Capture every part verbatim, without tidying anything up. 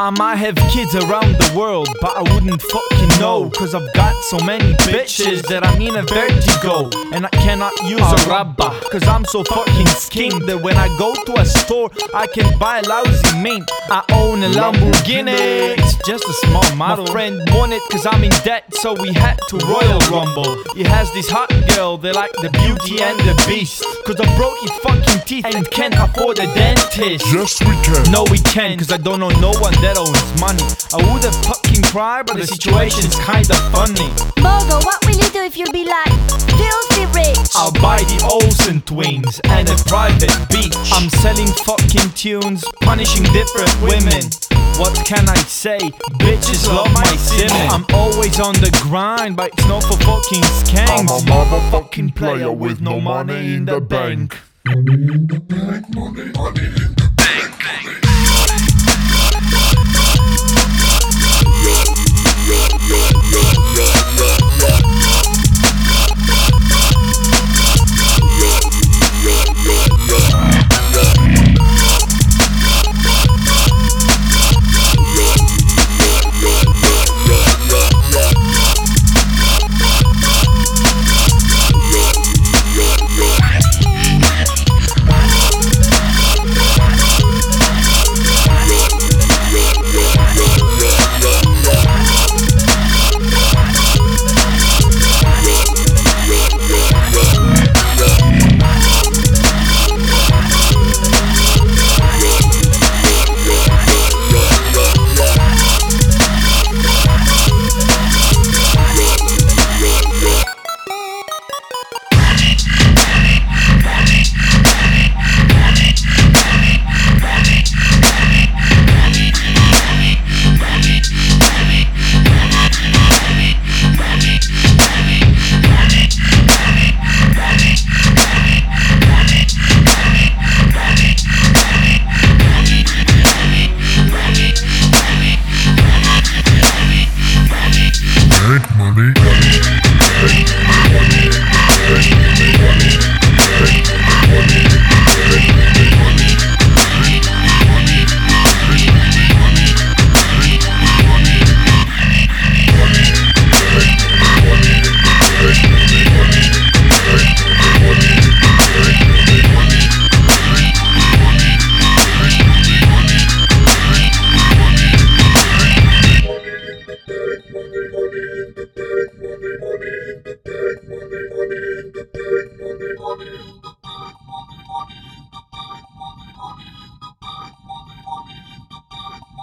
I might have kids around the world, but I wouldn't fucking know, cause I've got so many bitches that I'm in a vertigo. And I cannot use a rubber, cause I'm so fucking skink that when I go to a store I can buy a lousy mint. I own a Lamborghini, it's just a small model. My friend won it cause I'm in debt, so we had to Royal Rumble. He has this hot girl, they like the Beauty and the Beast, cause I broke his fucking teeth and can't afford a dentist. Yes we can. No we can, cause I don't know no one that owns money. I would've fucking cried, but the situation's kinda funny. Mogo, what will you do if you be like filthy rich? I'll buy the Olsen twins and a private beach. I'm selling fucking tunes, punishing different women. What can I say? Bitches love my simmer. I'm always on the grind, but it's not for fucking skanks. I'm a motherfucking player with no money in the bank. Money in the bank, money, money in the bank, money.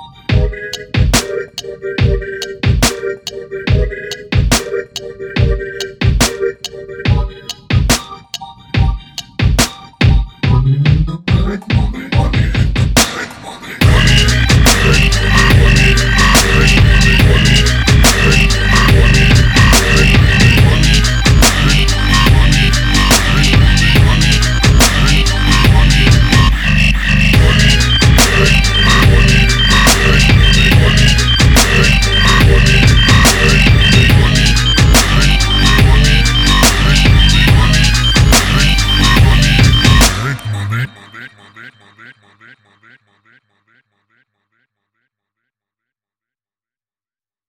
Money, money, money, money, money, money, money, money, money.